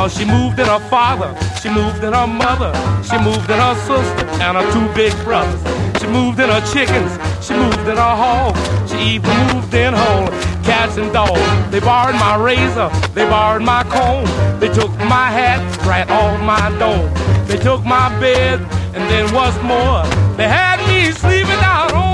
'cause she moved in her father, she moved in her mother, she moved in her sister and her two big brothers. She moved in her chickens, she moved in her hogs, she even moved in her cats and dogs. They borrowed my razor, they borrowed my comb, they took my hat right off my dome. They took my bed, and then what's more, they had me sleeping out on